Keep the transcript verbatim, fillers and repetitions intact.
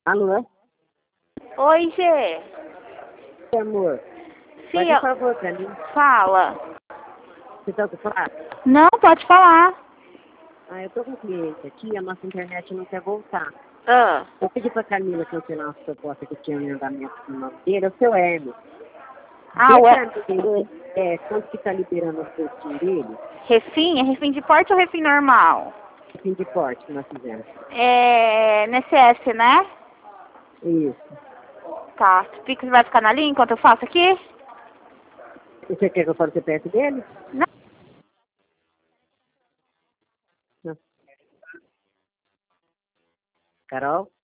Alô? Oi, Gê. Oi, amor. Faz Fia, um favor pra mim. fala. Você tá ocupado? Não, pode falar. Ah, eu tô com um cliente aqui, a nossa internet não quer voltar. Ah, Eu pedi pra Camila cancelar uma proposta que tinha em andamento no nome dele, é o seu Hermes. ah Vê ué. pra mim, é, quanto que tá liberando o postinho dele, Refim? É refim de porte ou refim normal? o fim de porte que nós fizemos. É N S S, né? Isso. Tá. Você vai ficar na linha enquanto eu faço aqui? E você quer que eu fale o C P F dele? Não. Não. Carol?